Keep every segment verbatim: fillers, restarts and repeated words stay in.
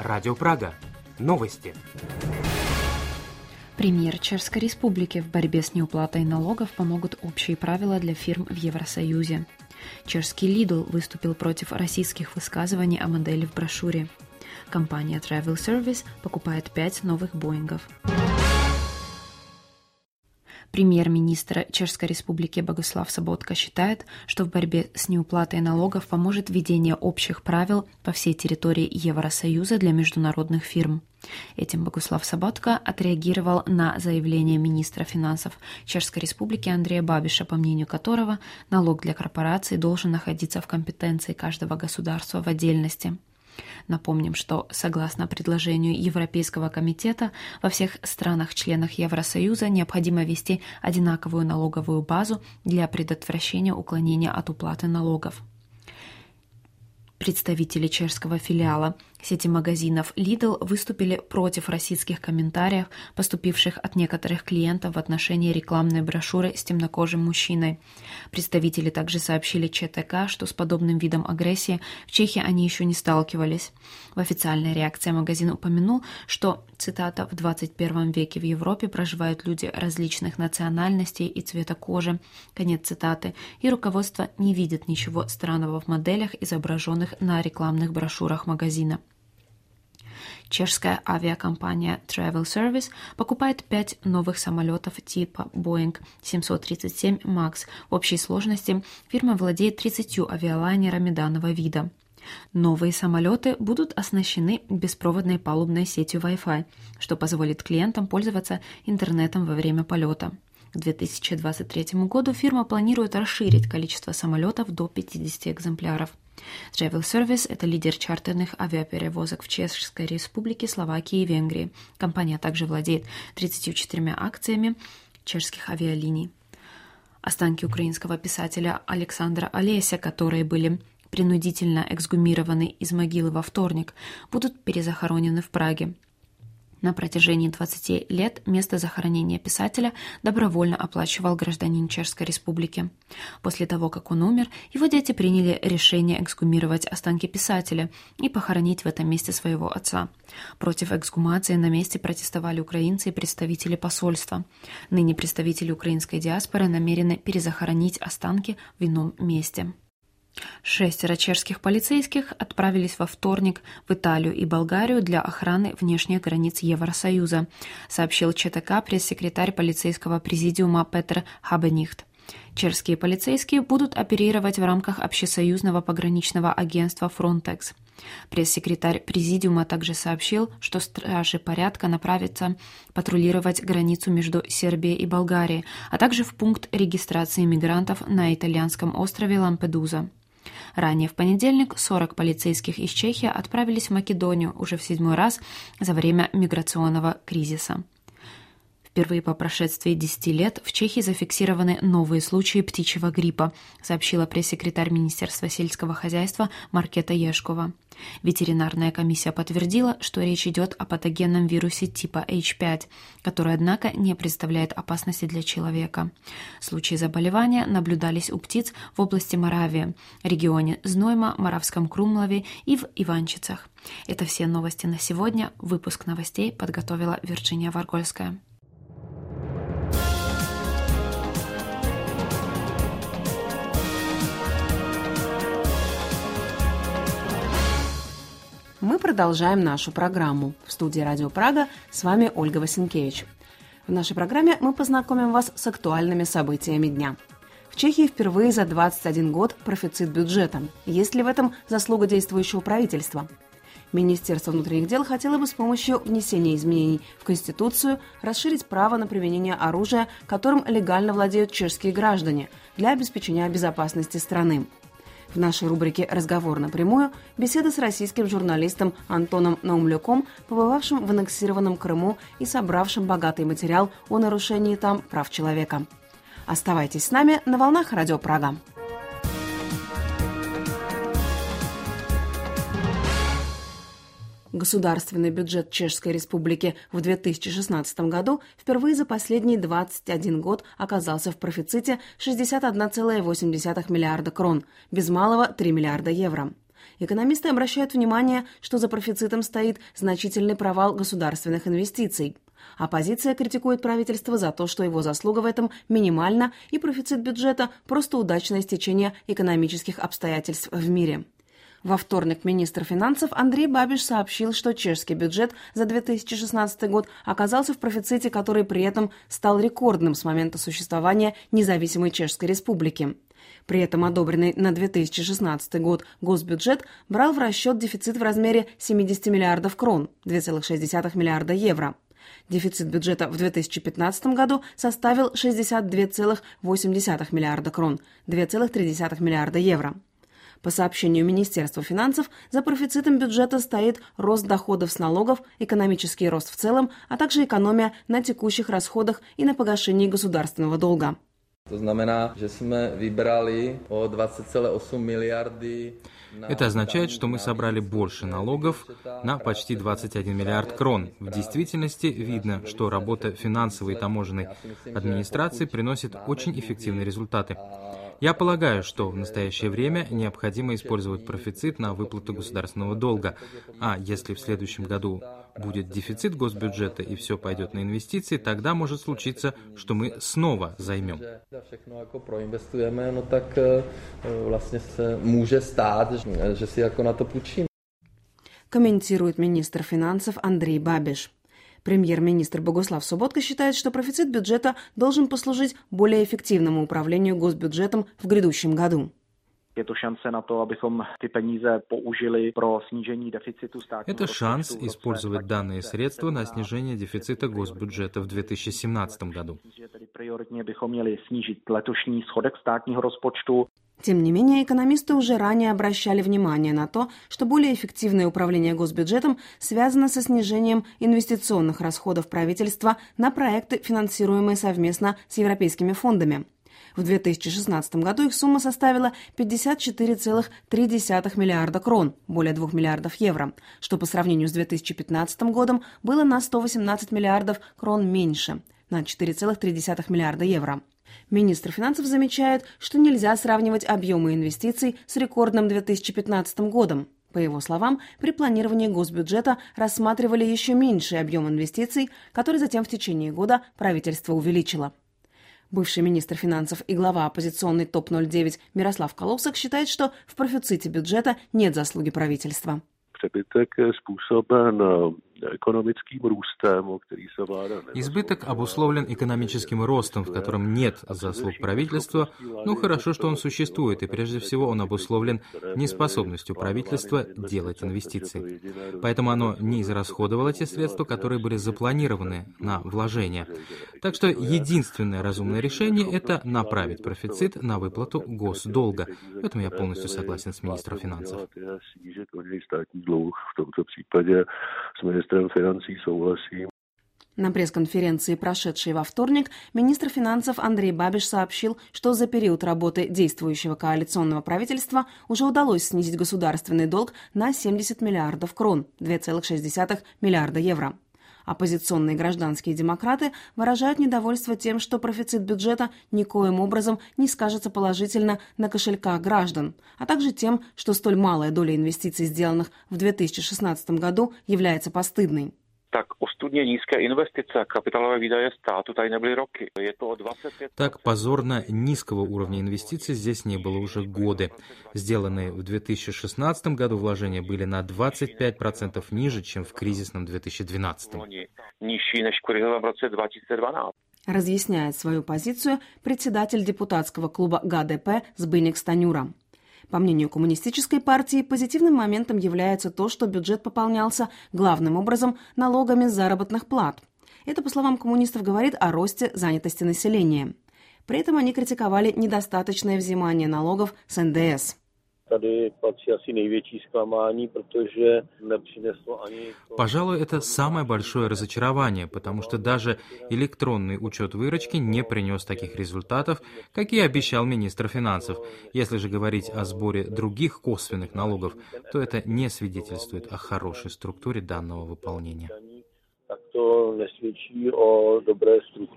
Радио Прага. Новости. Премьер Чешской Республики: в борьбе с неуплатой налогов помогут общие правила для фирм в Евросоюзе. Чешский Lidl выступил против российских высказываний о модели в брошюре. Компания Travel Service покупает пять новых Боингов. Премьер-министр Чешской Республики Богуслав Соботка считает, что в борьбе с неуплатой налогов поможет введение общих правил по всей территории Евросоюза для международных фирм. Этим Богуслав Соботка отреагировал на заявление министра финансов Чешской Республики Андрея Бабиша, по мнению которого налог для корпораций должен находиться в компетенции каждого государства в отдельности. Напомним, что, согласно предложению Европейского комитета, во всех странах-членах Евросоюза необходимо ввести одинаковую налоговую базу для предотвращения уклонения от уплаты налогов. Представители чешского филиала сети магазинов Lidl выступили против российских комментариев, поступивших от некоторых клиентов в отношении рекламной брошюры с темнокожим мужчиной. Представители также сообщили ЧТК, что с подобным видом агрессии в Чехии они еще не сталкивались. В официальной реакции магазин упомянул, что, цитата, «в двадцать первом веке в Европе проживают люди различных национальностей и цвета кожи», конец цитаты, и руководство не видит ничего странного в моделях, изображенных на рекламных брошюрах магазина. Чешская авиакомпания Travel Service покупает пять новых самолетов типа Boeing семьсот тридцать семь макс. В общей сложности фирма владеет тридцатью авиалайнерами данного вида. Новые самолеты будут оснащены беспроводной палубной сетью Wi-Fi, что позволит клиентам пользоваться интернетом во время полета. К две тысячи двадцать третьему году фирма планирует расширить количество самолетов до пятидесяти экземпляров. Travel Service – это лидер чартерных авиаперевозок в Чешской Республике, Словакии и Венгрии. Компания также владеет тридцатью четырьмя акциями чешских авиалиний. Останки украинского писателя Александра Олеся, которые были принудительно эксгумированы из могилы во вторник, будут перезахоронены в Праге. На протяжении двадцати лет место захоронения писателя добровольно оплачивал гражданин Чешской Республики. После того, как он умер, его дети приняли решение эксгумировать останки писателя и похоронить в этом месте своего отца. Против эксгумации на месте протестовали украинцы и представители посольства. Ныне представители украинской диаспоры намерены перезахоронить останки в ином месте. Шестеро чешских полицейских отправились во вторник в Италию и Болгарию для охраны внешних границ Евросоюза, сообщил ЧТК пресс-секретарь полицейского президиума Петр Хабенихт. Чешские полицейские будут оперировать в рамках общесоюзного пограничного агентства Frontex. Пресс-секретарь президиума также сообщил, что стражи порядка направятся патрулировать границу между Сербией и Болгарией, а также в пункт регистрации мигрантов на итальянском острове Лампедуза. Ранее в понедельник сорок полицейских из Чехии отправились в Македонию уже в седьмой раз за время миграционного кризиса. Впервые по прошествии десяти лет в Чехии зафиксированы новые случаи птичьего гриппа, сообщила пресс-секретарь Министерства сельского хозяйства Маркета Ешкова. Ветеринарная комиссия подтвердила, что речь идет о патогенном вирусе типа эйч пять, который, однако, не представляет опасности для человека. Случаи заболевания наблюдались у птиц в области Моравии, регионе Знойма, Моравском Крумлове и в Иванчицах. Это все новости на сегодня. Выпуск новостей подготовила Вирджиния Варгольская. Мы продолжаем нашу программу. В студии Радио Прага с вами Ольга Васенкевич. В нашей программе мы познакомим вас с актуальными событиями дня. В Чехии впервые за двадцать один год профицит бюджета. Есть ли в этом заслуга действующего правительства? Министерство внутренних дел хотело бы с помощью внесения изменений в Конституцию расширить право на применение оружия, которым легально владеют чешские граждане, для обеспечения безопасности страны. В нашей рубрике «Разговор напрямую» беседа с российским журналистом Антоном Наумлюком, побывавшим в аннексированном Крыму и собравшим богатый материал о нарушении там прав человека. Оставайтесь с нами на волнах Радио Прага. Государственный бюджет Чешской Республики в две тысячи шестнадцатом году впервые за последний двадцать один год оказался в профиците шестьдесят одна целая восемь десятых миллиарда крон, без малого три миллиарда евро. Экономисты обращают внимание, что за профицитом стоит значительный провал государственных инвестиций. Оппозиция критикует правительство за то, что его заслуга в этом минимальна, и профицит бюджета – просто удачное стечение экономических обстоятельств в мире. Во вторник министр финансов Андрей Бабиш сообщил, что чешский бюджет за две тысячи шестнадцатый год оказался в профиците, который при этом стал рекордным с момента существования независимой Чешской Республики. При этом одобренный на две тысячи шестнадцатый год госбюджет брал в расчет дефицит в размере семьдесят миллиардов крон, две целых шесть десятых миллиарда евро. Дефицит бюджета в две тысячи пятнадцатом году составил шестьдесят два целых восемь десятых миллиарда крон, два целых три десятых миллиарда евро. По сообщению Министерства финансов, за профицитом бюджета стоит рост доходов с налогов, экономический рост в целом, а также экономия на текущих расходах и на погашении государственного долга. To znamená, že jsme vybrali o двадцать целых восемь миллиарды. Это означает, что мы собрали больше налогов на почти двадцать один миллиард крон. В действительности видно, что работа финансовой и таможенной администрации приносит очень эффективные результаты. Я полагаю, что в настоящее время необходимо использовать профицит на выплату государственного долга, а если в следующем году будет дефицит госбюджета и все пойдет на инвестиции, тогда может случиться, что мы снова займем. Комментирует министр финансов Андрей Бабиш. Премьер-министр Богуслав Соботка считает, что профицит бюджета должен послужить более эффективному управлению госбюджетом в грядущем году. Это шанс использовать данные средства на снижение дефицита госбюджета в две тысячи семнадцатом году. Тем не менее, экономисты уже ранее обращали внимание на то, что более эффективное управление госбюджетом связано со снижением инвестиционных расходов правительства на проекты, финансируемые совместно с европейскими фондами. В две тысячи шестнадцатом году их сумма составила пятьдесят четыре целых три десятых миллиарда крон, более двух миллиардов евро, что по сравнению с две тысячи пятнадцатым годом было на сто восемнадцать миллиардов крон меньше, на четыре целых три десятых миллиарда евро. Министр финансов замечает, что нельзя сравнивать объемы инвестиций с рекордным две тысячи пятнадцатым годом. По его словам, при планировании госбюджета рассматривали еще меньший объем инвестиций, который затем в течение года правительство увеличило. Бывший министр финансов и глава оппозиционной топ ноль девять Мирослав Колосок считает, что в профиците бюджета нет заслуги правительства. Избыток обусловлен экономическим ростом, в котором нет заслуг правительства. Ну, хорошо, что он существует, и прежде всего он обусловлен неспособностью правительства делать инвестиции. Поэтому оно не израсходовало те средства, которые были запланированы на вложения. Так что единственное разумное решение – это направить профицит на выплату госдолга. В этом я полностью согласен с министром финансов. На пресс-конференции, прошедшей во вторник, министр финансов Андрей Бабиш сообщил, что за период работы действующего коалиционного правительства уже удалось снизить государственный долг на семьдесят миллиардов крон, два целых шесть десятых миллиарда евро. Оппозиционные гражданские демократы выражают недовольство тем, что профицит бюджета никоим образом не скажется положительно на кошельках граждан, а также тем, что столь малая доля инвестиций, сделанных в две тысячи шестнадцатом году, является постыдной. Так остудně nízké investice, kapitálové výdaje státu tady nebyly roky. Je to o двадцать пять. Так позорно низкого уровня инвестиций здесь не было уже годы. Сделанные в две тысячи шестнадцатом году вложения были на двадцать пять процентов ниже, чем в кризисном две тысячи двенадцатом. Nižší než v krizovém roce dva tisíce dvanáct. Разъясняет свою позицию председатель депутатского клуба ГДП Збигнев Станюра. По мнению коммунистической партии, позитивным моментом является то, что бюджет пополнялся главным образом налогами с заработных плат. Это, по словам коммунистов, говорит о росте занятости населения. При этом они критиковали недостаточное взимание налогов с эн дэ эс. Пожалуй, это самое большое разочарование, потому что даже электронный учет выручки не принес таких результатов, как и обещал министр финансов. Если же говорить о сборе других косвенных налогов, то это не свидетельствует о хорошей структуре данного выполнения.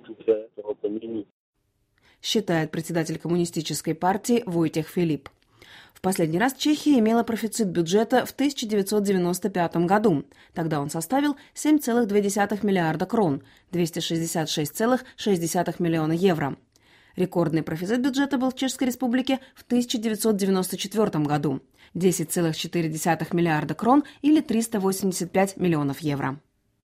Считает председатель коммунистической партии Войтех Филипп. В последний раз Чехия имела профицит бюджета в тысяча девятьсот девяносто пятом году. Тогда он составил семь целых две десятых миллиарда крон, двести шестьдесят шесть целых шесть десятых миллиона евро. Рекордный профицит бюджета был в Чешской Республике в тысяча девятьсот девяносто четвёртом году – десять целых четыре десятых миллиарда крон или триста восемьдесят пять миллионов евро.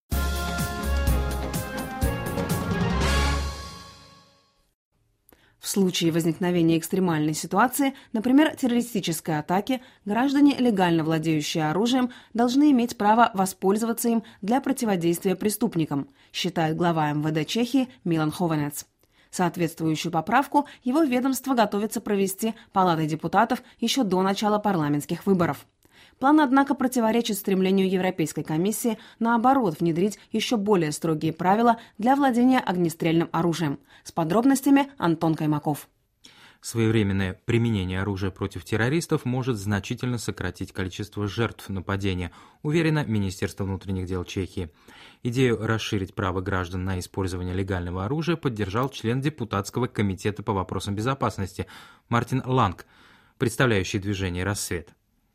В случае возникновения экстремальной ситуации, например, террористической атаки, граждане, легально владеющие оружием, должны иметь право воспользоваться им для противодействия преступникам, считает глава эм вэ дэ Чехии Милан Хованец. Соответствующую поправку его ведомство готовится провести Палатой депутатов еще до начала парламентских выборов. План, однако, противоречит стремлению Европейской комиссии, наоборот, внедрить еще более строгие правила для владения огнестрельным оружием. С подробностями Антон Каймаков. Своевременное применение оружия против террористов может значительно сократить количество жертв нападения, уверено Министерство внутренних дел Чехии. Идею расширить право граждан на использование легального оружия поддержал член депутатского комитета по вопросам безопасности Мартин Ланг, представляющий движение «Рассвет».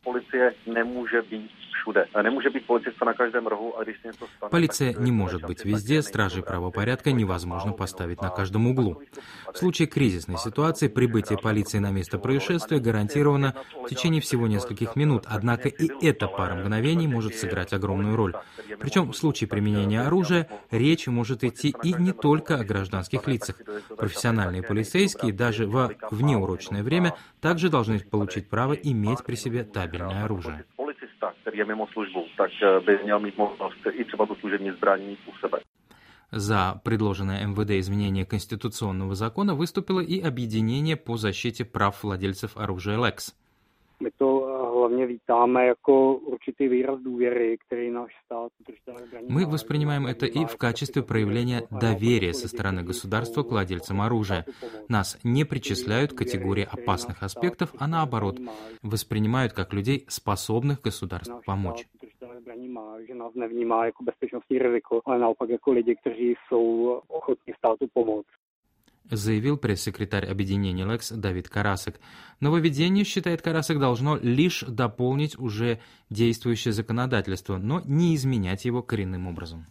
Полиция не может быть везде, стражей правопорядка невозможно поставить на каждом углу. В случае кризисной ситуации прибытие полиции на место происшествия гарантировано в течение всего нескольких минут, однако и эта пара мгновений может сыграть огромную роль. Причем в случае применения оружия речь может идти и не только о гражданских лицах. Профессиональные полицейские даже во внеурочное время также должны получить право иметь при себе табельное оружие. Který je mimo službu, tak by měl mít možnost i třeba tu služební zbraň mít u sebe. За предложенное эм вэ дэ изменение конституционного закона выступило и объединение по защите прав владельцев оружия лекс. My to hlavně vítáme jako určitý výraz důvěry, který náš stát Мы воспринимаем это и в качестве проявления доверия со стороны государства к владельцам оружия. Нас не причисляют к категории опасных аспектов, а наоборот, воспринимают как людей, способных государству помочь. Že nás nevnímá jako bezpečnostní riziko, ale naopak jako lidi, kteří jsou ochotní státu pomoct. Заявил пресс-секретарь объединения лекс Давид Карасек. Нововведение, считает Карасек, должно лишь дополнить уже действующее законодательство, но не изменять его коренным образом.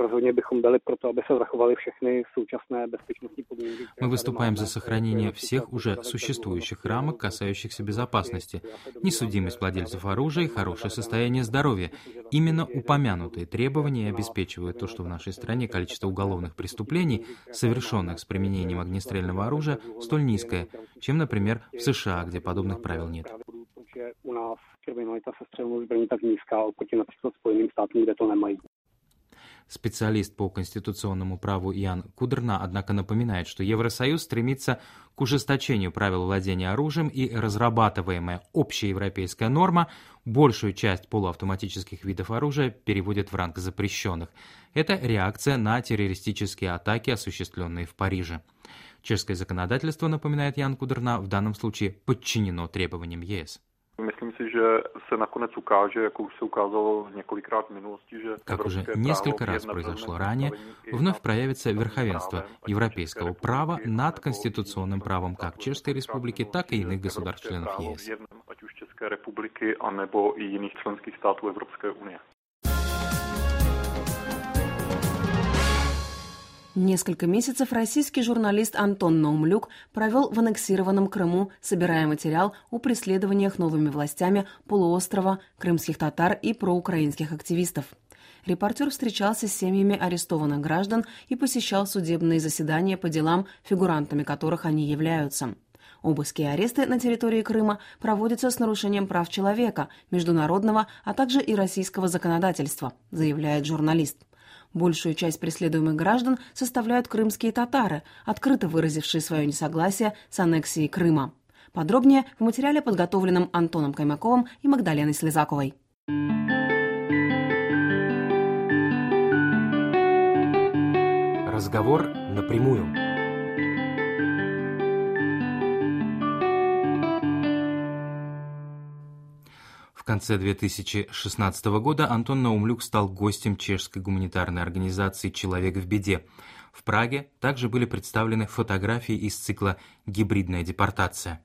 Мы выступаем за сохранение всех уже существующих рамок, касающихся безопасности, несудимость владельцев оружия и хорошее состояние здоровья. Именно упомянутые требования обеспечивают то, что в нашей стране количество уголовных преступлений, совершенных с применением огнестрельного оружия, столь низкое, чем, например, в США, где подобных правил нет. Специалист по конституционному праву Ян Кудрна, однако, напоминает, что Евросоюз стремится к ужесточению правил владения оружием, и разрабатываемая общеевропейская норма большую часть полуавтоматических видов оружия переводит в ранг запрещенных. Это реакция на террористические атаки, осуществленные в Париже. Чешское законодательство, напоминает Ян Кудрна, в данном случае подчинено требованиям е эс. Myslím si, že se nakonec ukáže, jako už se ukázalo několikrát v minulosti, že как уже несколько раз произошло ранее, вновь проявится верховенство европейского права над конституционным правом как Чешской Республики, так и иных государств-членов е эс. Ať už České republiky, anebo i jiných členských států Evropské unie. Несколько месяцев российский журналист Антон Наумлюк провел в аннексированном Крыму, собирая материал о преследованиях новыми властями полуострова, крымских татар и проукраинских активистов. Репортер встречался с семьями арестованных граждан и посещал судебные заседания по делам, фигурантами которых они являются. Обыски и аресты на территории Крыма проводятся с нарушением прав человека, международного, а также и российского законодательства, заявляет журналист. Большую часть преследуемых граждан составляют крымские татары, открыто выразившие свое несогласие с аннексией Крыма. Подробнее в материале, подготовленном Антоном Каймаковым и Магдаленой Слезаковой. Разговор напрямую. В конце две тысячи шестнадцатого года Антон Наумлюк стал гостем чешской гуманитарной организации «Человек в беде». В Праге также были представлены фотографии из цикла «Гибридная депортация».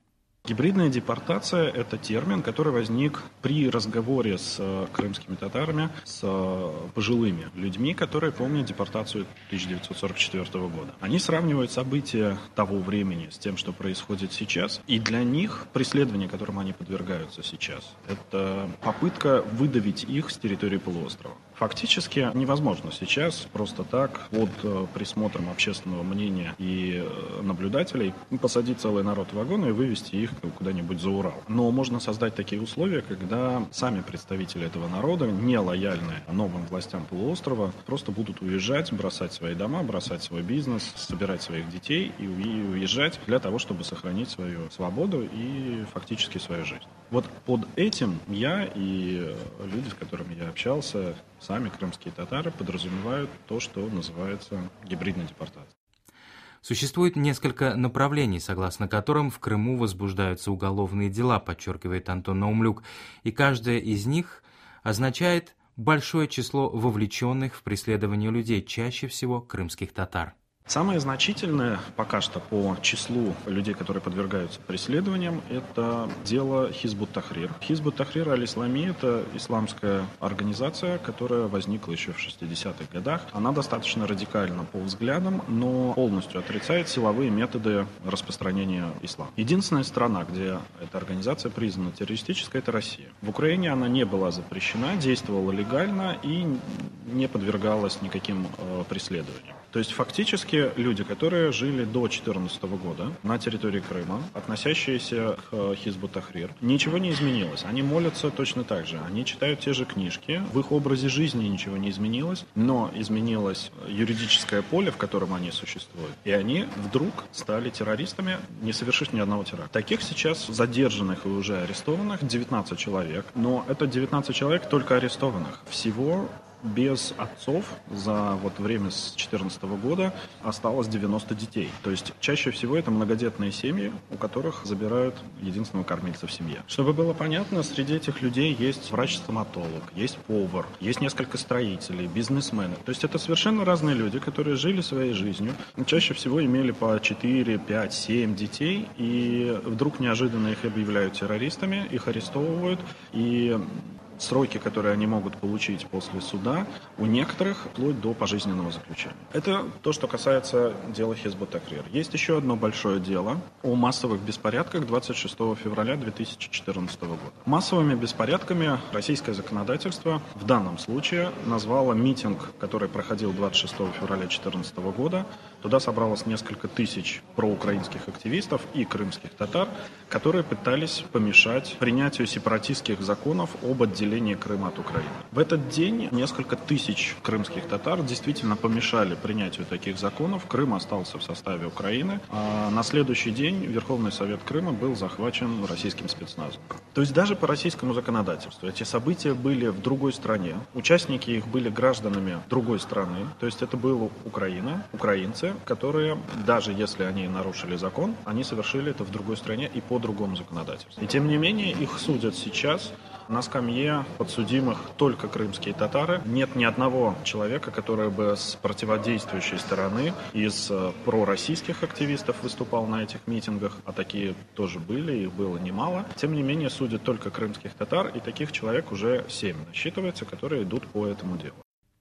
Гибридная депортация – это термин, который возник при разговоре с крымскими татарами, с пожилыми людьми, которые помнят депортацию тысяча девятьсот сорок четвёртого года. Они сравнивают события того времени с тем, что происходит сейчас, и для них преследование, которым они подвергаются сейчас, это попытка выдавить их с территории полуострова. Фактически невозможно сейчас просто так под присмотром общественного мнения и наблюдателей посадить целый народ в вагон и вывести их куда-нибудь за Урал. Но можно создать такие условия, когда сами представители этого народа, не лояльные новым властям полуострова, просто будут уезжать, бросать свои дома, бросать свой бизнес, собирать своих детей и уезжать для того, чтобы сохранить свою свободу и фактически свою жизнь. Вот под этим я и люди, с которыми я общался, сами крымские татары, подразумевают то, что называется гибридной депортацией. Существует несколько направлений, согласно которым в Крыму возбуждаются уголовные дела, подчеркивает Антон Наумлюк, и каждая из них означает большое число вовлеченных в преследование людей, чаще всего крымских татар. Самое значительное пока что по числу людей, которые подвергаются преследованиям, это дело Хизб ут-Тахрир. Хизб ут-Тахрир аль-Ислами – это исламская организация, которая возникла еще в шестидесятых годах. Она достаточно радикальна по взглядам, но полностью отрицает силовые методы распространения ислама. Единственная страна, где эта организация признана террористической, это Россия. В Украине она не была запрещена, действовала легально и не подвергалась никаким э, преследованиям. То есть фактически люди, которые жили до две тысячи четырнадцатого года на территории Крыма, относящиеся к Хизб ут-Тахрир, ничего не изменилось. Они молятся точно так же, они читают те же книжки, в их образе жизни ничего не изменилось, но изменилось юридическое поле, в котором они существуют, и они вдруг стали террористами, не совершив ни одного теракта. Таких сейчас задержанных и уже арестованных девятнадцать человек, но это девятнадцать человек только арестованных. Всего без отцов за вот время с две тысячи четырнадцатого года осталось девяносто детей. То есть чаще всего это многодетные семьи, у которых забирают единственного кормильца в семье. Чтобы было понятно, среди этих людей есть врач-стоматолог, есть повар, есть несколько строителей, бизнесмены. То есть это совершенно разные люди, которые жили своей жизнью, чаще всего имели по четыре, пять, семь детей, и вдруг неожиданно их объявляют террористами, их арестовывают, и сроки, которые они могут получить после суда, у некоторых вплоть до пожизненного заключения. Это то, что касается дела Хизб ут-Тахрир. Есть еще одно большое дело о массовых беспорядках двадцать шестого февраля две тысячи четырнадцатого года. Массовыми беспорядками российское законодательство в данном случае назвало митинг, который проходил двадцать шестого февраля две тысячи четырнадцатого года. Туда собралось несколько тысяч проукраинских активистов и крымских татар, которые пытались помешать принятию сепаратистских законов об отделении Крыма от Украины. В этот день несколько тысяч крымских татар действительно помешали принятию таких законов. Крым остался в составе Украины, а на следующий день Верховный Совет Крыма был захвачен российским спецназом. То есть даже по российскому законодательству эти события были в другой стране, участники их были гражданами другой страны, то есть это была Украина, украинцы, которые, даже если они нарушили закон, они совершили это в другой стране и по другому законодательству. И тем не менее их судят сейчас. На скамье подсудимых только крымские татары. Нет ни одного человека, который бы с противодействующей стороны из пророссийских активистов выступал на этих митингах, а такие тоже были, их было немало. Тем не менее, судят только крымских татар, и таких человек уже семь насчитывается, которые идут по этому делу.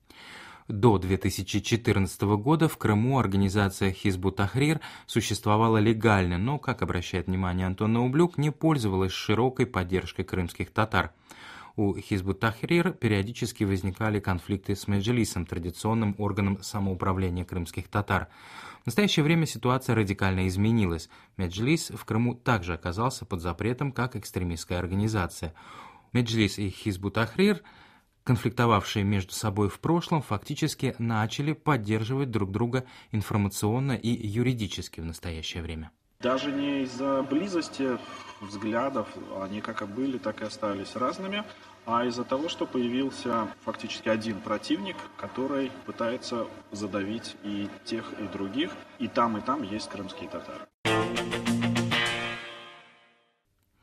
До две тысячи четырнадцатого года в Крыму организация Хизб ут-Тахрир существовала легально, но, как обращает внимание Антон Наумлюк, не пользовалась широкой поддержкой крымских татар. У Хизб ут-Тахрир периодически возникали конфликты с Меджлисом, традиционным органом самоуправления крымских татар. В настоящее время ситуация радикально изменилась. Меджлис в Крыму также оказался под запретом как экстремистская организация. Меджлис и Хизб ут-Тахрир, конфликтовавшие между собой в прошлом, фактически начали поддерживать друг друга информационно и юридически в настоящее время. Даже не из-за близости взглядов, они как и были, так и остались разными, а из-за того, что появился фактически один противник, который пытается задавить и тех, и других, и там, и там есть крымские татары.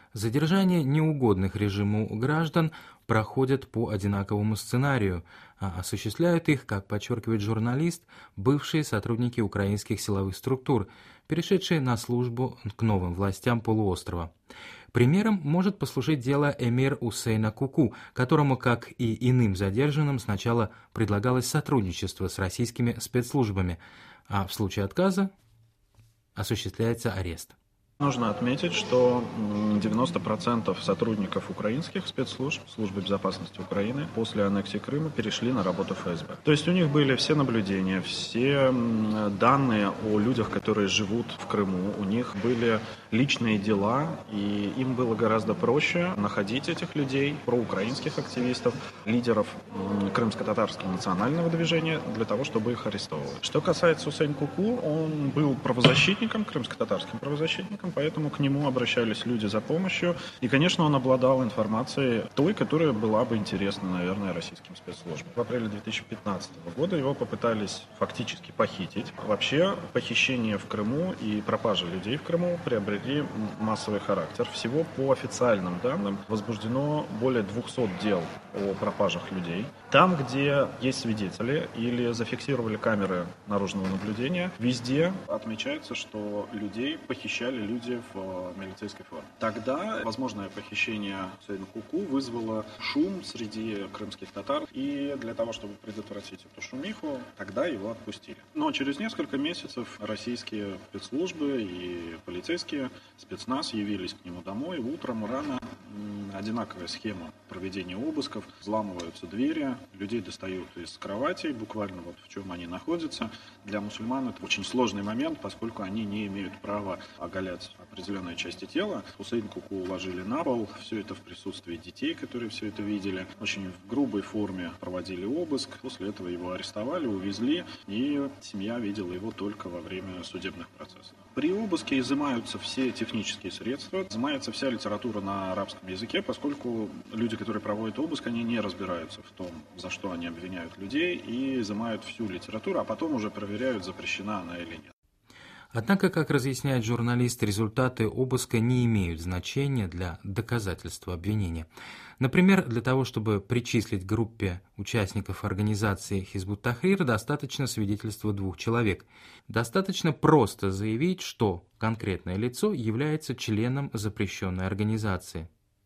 Задержание неугодных режиму граждан проходят по одинаковому сценарию, а осуществляют их, как подчеркивает журналист, бывшие сотрудники украинских силовых структур, перешедшие на службу к новым властям полуострова. Примером может послужить дело Эмир Усейна Куку, которому, как и иным задержанным, сначала предлагалось сотрудничество с российскими спецслужбами, а в случае отказа осуществляется арест. Нужно отметить, что девяносто процентов сотрудников украинских спецслужб, службы безопасности Украины, после аннексии Крыма перешли на работу в эф эс бэ. То есть у них были все наблюдения, все данные о людях, которые живут в Крыму, у них были личные дела, и им было гораздо проще находить этих людей, проукраинских активистов, лидеров крымско-татарского национального движения, для того, чтобы их арестовывать. Что касается Усейна Куку, он был правозащитником, крымско-татарским правозащитником, поэтому к нему обращались люди за помощью. И, конечно, он обладал информацией той, которая была бы интересна, наверное, российским спецслужбам. В апреле две тысячи пятнадцатого года его попытались фактически похитить. Вообще, похищение в Крыму и пропажа людей в Крыму приобрели массовый характер. Всего по официальным данным возбуждено более двухсот дел о пропажах людей. Там, где есть свидетели или зафиксировали камеры наружного наблюдения, везде отмечается, что людей похищали люди в милицейской форме. Тогда возможное похищение Усейна Куку вызвало шум среди крымских татар, и для того, чтобы предотвратить эту шумиху, тогда его отпустили. Но через несколько месяцев российские спецслужбы и полицейские спецназ явились к нему домой. Утром рано одинаковая схема проведения обысков. Взламываются двери, людей достают из кроватей, буквально вот в чем они находятся. Для мусульман это очень сложный момент, поскольку они не имеют права оголять определенные части тела. Усейна Куку уложили на пол, все это в присутствии детей, которые все это видели. Очень в грубой форме проводили обыск, после этого его арестовали, увезли, и семья видела его только во время судебных процессов. При обыске изымаются все технические средства, изымается вся литература на арабском языке, поскольку люди, которые проводят обыск, они не разбираются в том, за что они обвиняют людей, и изымают всю литературу, а потом уже проверяют, запрещена она или нет. Однако, как разъясняет журналист, результаты обыска не имеют значения для доказательства обвинения. Например, для того, чтобы причислить к группе участников организации Хизбут-Тахрир, достаточно свидетельства двух человек. Достаточно просто заявить, что конкретное лицо является членом запрещенной организации.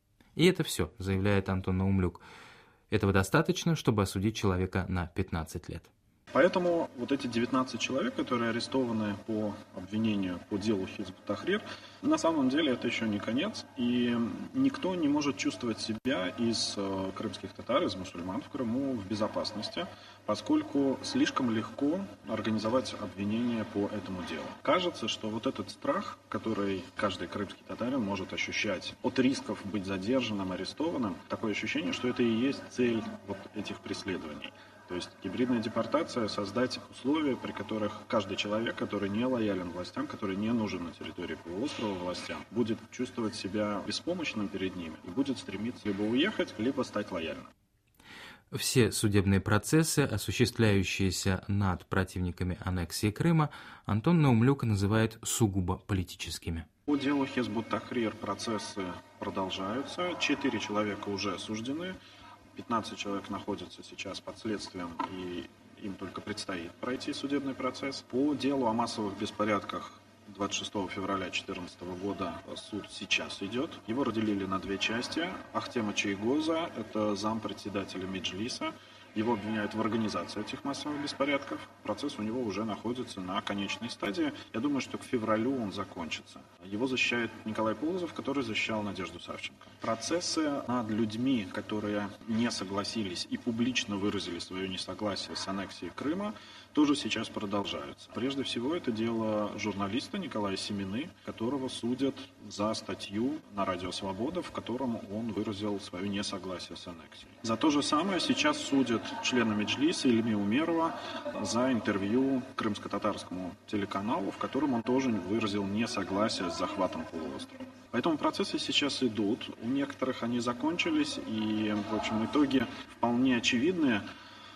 И это все, заявляет Антон Наумлюк. Этого достаточно, чтобы осудить человека на пятнадцать лет. Поэтому вот эти девятнадцать человек, которые арестованы по обвинению по делу Хизбут-Тахрир, на самом деле это еще не конец, и никто не может чувствовать себя из крымских татар, из мусульман в Крыму в безопасности, поскольку слишком легко организовать обвинение по этому делу. Кажется, что вот этот страх, который каждый крымский татарин может ощущать от рисков быть задержанным, арестованным, такое ощущение, что это и есть цель вот этих преследований. То есть гибридная депортация — создать условия, при которых каждый человек, который не лоялен властям, который не нужен на территории полуострова властям, будет чувствовать себя беспомощным перед ними и будет стремиться либо уехать, либо стать лояльным. Все судебные процессы, осуществляющиеся над противниками аннексии Крыма, Антон Наумлюк называет сугубо политическими. По делу Хизбут-Тахрир процессы продолжаются. Четыре человека уже осуждены. пятнадцать человек находятся сейчас под следствием, и им только предстоит пройти судебный процесс. По делу о массовых беспорядках двадцать шестого февраля две тысячи четырнадцатого года суд сейчас идет. Его разделили на две части. Ахтема Чайгоза – это зампредседателя Меджлиса. Его обвиняют в организации этих массовых беспорядков. Процесс у него уже находится на конечной стадии. Я думаю, что к февралю он закончится. Его защищает Николай Полозов, который защищал Надежду Савченко. Процессы над людьми, которые не согласились и публично выразили свое несогласие с аннексией Крыма, тоже сейчас продолжаются. Прежде всего, это дело журналиста Николая Семины, которого судят за статью на Радио Свобода, в котором он выразил свое несогласие с аннексией. За то же самое сейчас судят члена Меджлиса Ильми Умерова за интервью крымско-татарскому телеканалу, в котором он тоже выразил несогласие с захватом полуострова. Поэтому процессы сейчас идут. У некоторых они закончились, и, в общем, итоги вполне очевидные.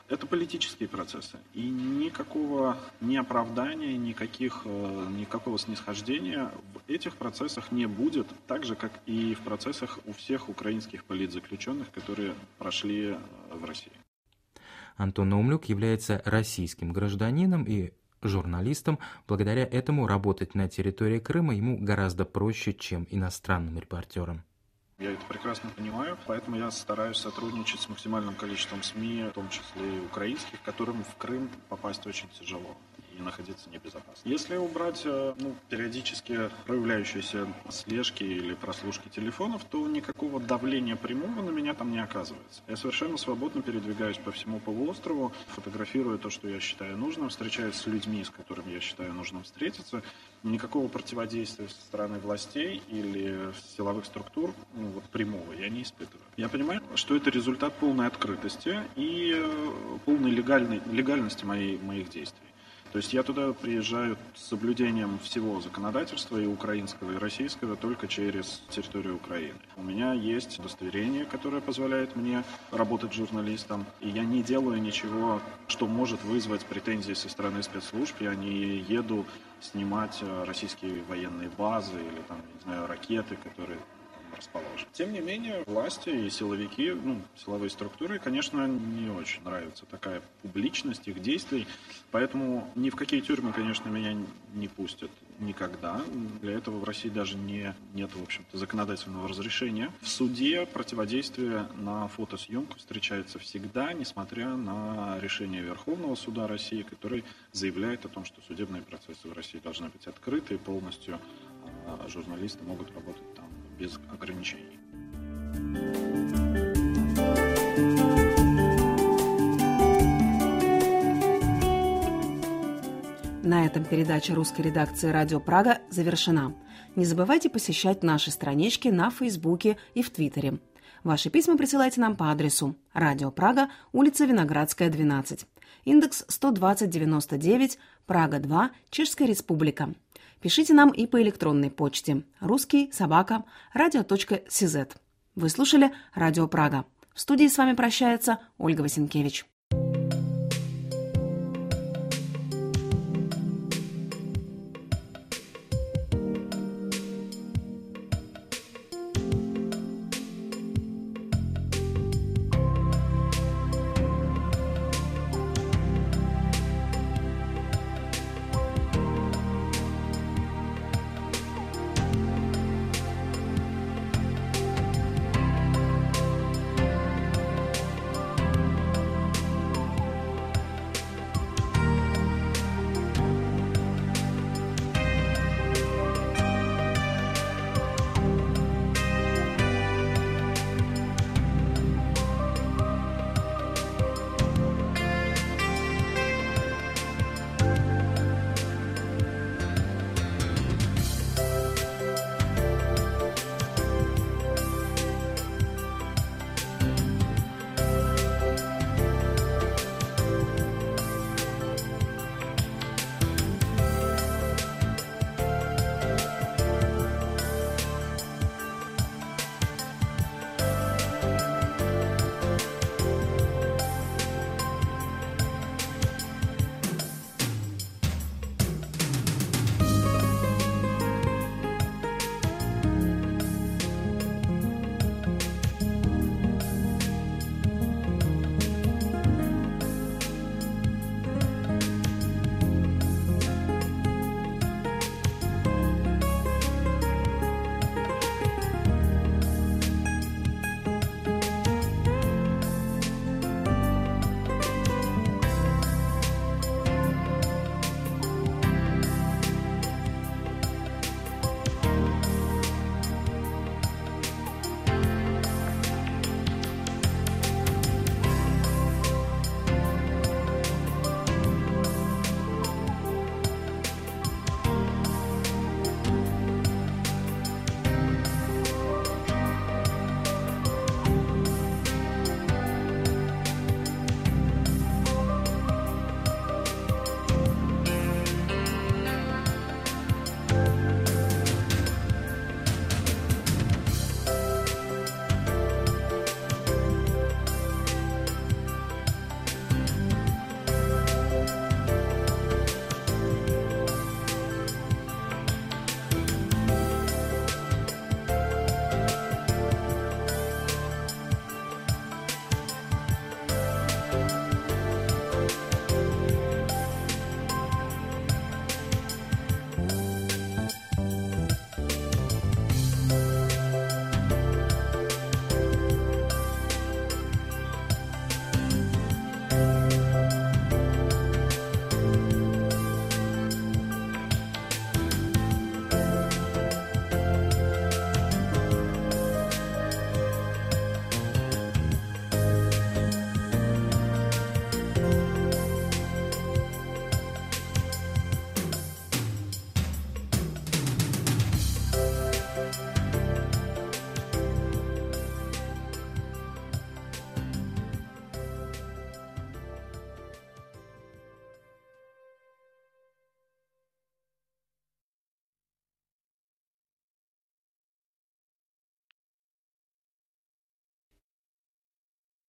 Это политические процессы. И никакого ни оправдания, никаких, никакого снисхождения в этих процессах не будет, так же, как и в процессах у всех украинских политзаключенных, которые прошли в России. Антон Наумлюк является российским гражданином и журналистом. Благодаря этому работать на территории Крыма ему гораздо проще, чем иностранным репортерам. Я это прекрасно понимаю, поэтому я стараюсь сотрудничать с максимальным количеством СМИ, в том числе и украинских, которым в Крым попасть очень тяжело и находиться небезопасно. Если убрать ну, периодически проявляющиеся слежки или прослушки телефонов, то никакого давления прямого на меня там не оказывается. Я совершенно свободно передвигаюсь по всему полуострову, фотографирую то, что я считаю нужным, встречаюсь с людьми, с которыми я считаю нужным встретиться. Никакого противодействия со стороны властей или силовых структур ну, вот, прямого я не испытываю. Я понимаю, что это результат полной открытости и полной легальной, легальности моей, моих действий. То есть я туда приезжаю с соблюдением всего законодательства, и украинского, и российского, только через территорию Украины. У меня есть удостоверение, которое позволяет мне работать журналистом, и я не делаю ничего, что может вызвать претензии со стороны спецслужб. Я не еду снимать российские военные базы или там, не знаю, ракеты, которые расположены. Тем не менее, власти и силовики, ну, силовые структуры, конечно, не очень нравится такая публичность их действий, поэтому ни в какие тюрьмы, конечно, меня не пустят никогда. Для этого в России даже не, нет, в общем-то, законодательного разрешения. В суде противодействие на фотосъемку встречается всегда, несмотря на решение Верховного суда России, который заявляет о том, что судебные процессы в России должны быть открыты и полностью а журналисты могут работать там без ограничений. На этом передача русской редакции «Радио Прага» завершена. Не забывайте посещать наши странички на Фейсбуке и в Твиттере. Ваши письма присылайте нам по адресу Радио Прага, улица Виноградская, двенадцать. Индекс сто двадцать девяносто девять, Прага два, Чешская Республика. Пишите нам и по электронной почте русский собака радио.cz. Вы слушали «Радио Прага». В студии с вами прощается Ольга Васенкевич.